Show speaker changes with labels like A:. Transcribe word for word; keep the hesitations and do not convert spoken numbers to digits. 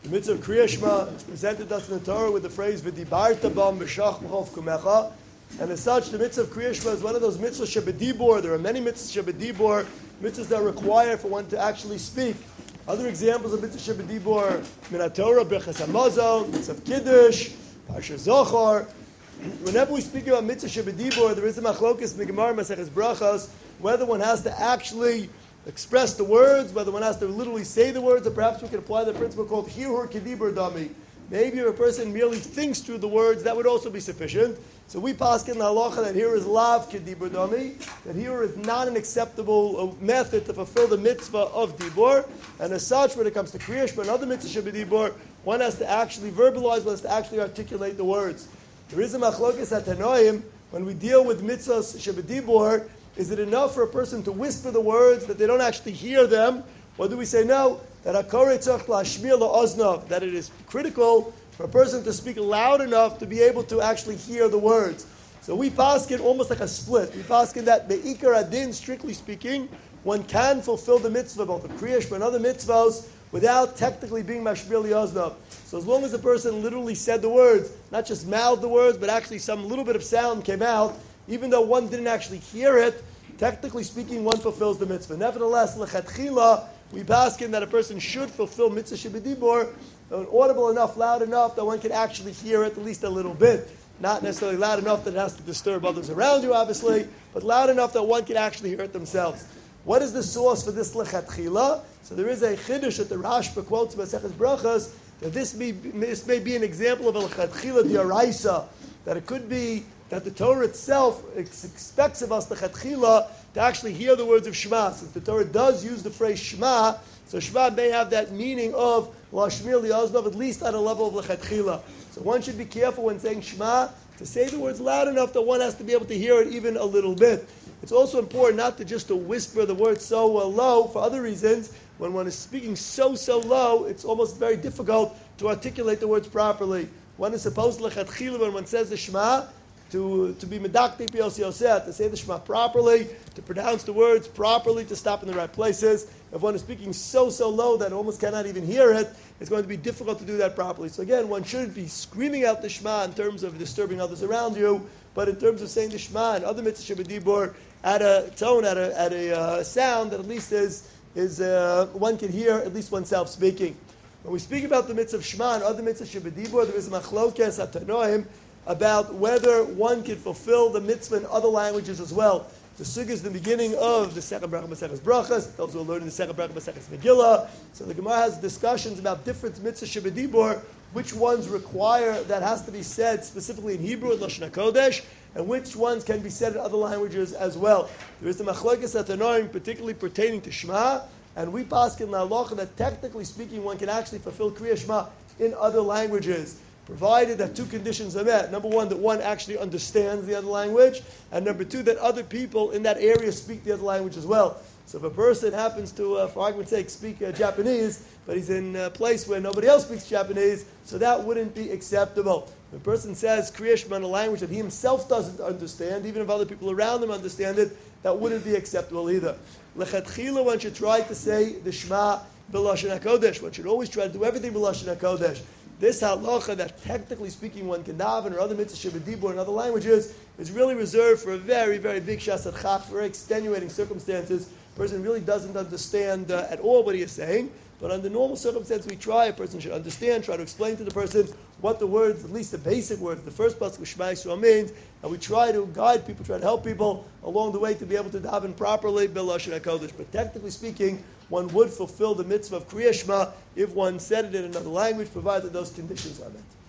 A: The mitzvah of Kriya Shema is presented to us in the Torah with the phrase "V'dibarta bam b'shach b'chov kumecha," and as such, the mitzvah of Kriya Shema is one of those mitzvahs shebedibor. There are many mitzvahs shebedibor, mitzvahs that require for one to actually speak. Other examples of mitzvah shebedibor: Min Torah, Birchas Hamazon, mitzvah of Kiddush, Parsha Zohar. Whenever we speak about mitzvah shebedibor, there is a machlokes megemar Maseches Brachas whether one has to actually express the words, whether one has to literally say the words, or perhaps we can apply the principle called hirur kedibur dami. Maybe if a person merely thinks through the words, that would also be sufficient. So we paskin in the halacha that here is lav kedibur dami, that here is not an acceptable method to fulfill the mitzvah of dibur, and as such, when it comes to kriyash, but another mitzvah shebedibur, one has to actually verbalize, one has to actually articulate the words. There is a machlokes at Tanoim when we deal with mitzvahs shebedibur. Is it enough for a person to whisper the words that they don't actually hear them? Or do we say no? That hakorei tzarich lashmiya la'oznav, that it is critical for a person to speak loud enough to be able to actually hear the words. So we paskin almost like a split. We paskin that be'ikar adin, strictly speaking, one can fulfill the mitzvah, both the kriyash and other mitzvahs, without technically being mashmiya la'oznav. So as long as the person literally said the words, not just mouthed the words, but actually some little bit of sound came out, even though one didn't actually hear it, technically speaking, one fulfills the mitzvah. Nevertheless, lechatchila, we paskin that a person should fulfill mitzvah shebedibur, audible enough, loud enough that one can actually hear it at least a little bit. Not necessarily loud enough that it has to disturb others around you, obviously, but loud enough that one can actually hear it themselves. What is the source for this lechatchila? So there is a chiddush that the Rashba quotes in Maseches Brachas that this may, this may be an example of a lechatchila diaraisa, that it could be that the Torah itself expects of us, the Chetchila, to actually hear the words of Shema. Since the Torah does use the phrase Shema, so Shema may have that meaning of Lashmir Liyaznov, at least at a level of Lechetchila. So one should be careful when saying Shema to say the words loud enough that one has to be able to hear it even a little bit. It's also important not to just to whisper the words so uh, low for other reasons. When one is speaking so, so low, it's almost very difficult to articulate the words properly. One is supposed to Lechetchila when one says the Shema, to, to be medakti piyos yoseh, to say the Shema properly, to pronounce the words properly, to stop in the right places. If one is speaking so, so low that almost cannot even hear it, it's going to be difficult to do that properly. So again, one shouldn't be screaming out the Shema in terms of disturbing others around you, but in terms of saying the Shema and other mitzvah shebedibur at a tone, at a, at a uh, sound that at least is, is uh, one can hear at least oneself speaking. When we speak about the mitzvah of Shema and other mitzvah shebedibur, there is a machlokes at Tanoim about whether one can fulfill the mitzvah in other languages as well. The sugya is the beginning of the second bracha Maseches Brachas. Those who are learning the second bracha Maseches Megillah. So the Gemara has discussions about different mitzvah shebedibur, which ones require that has to be said specifically in Hebrew and Lashon HaKodesh, and which ones can be said in other languages as well. There is the machlokes at Tanoim, particularly pertaining to Shema, and we paskin la'alocha that technically speaking, one can actually fulfill Kriya Shema in other languages, provided that two conditions are met. Number one, that one actually understands the other language, and number two, that other people in that area speak the other language as well. So if a person happens to, uh, for argument's sake, speak uh, Japanese, but he's in a place where nobody else speaks Japanese, so that wouldn't be acceptable. If a person says Kriya Shema in a language that he himself doesn't understand, even if other people around him understand it, that wouldn't be acceptable either. Lechatchila, one should try to say the Shema b'Lashon HaKodesh. One should always try to do everything b'Lashon HaKodesh. This halacha that technically speaking one can daven or other mitzvah shebedibur in other languages is really reserved for a very, very big shasat chach, for very extenuating circumstances. A person really doesn't understand uh, at all what he is saying, but under normal circumstances we try, a person should understand, try to explain to the person what the words, at least the basic words, the first pasuk of Shema Yisrael means, and we try to guide people, try to help people along the way to be able to daven properly b'Lashon HaKodesh. But technically speaking, one would fulfill the mitzvah of Kriya Shema if one said it in another language, provided those conditions are met.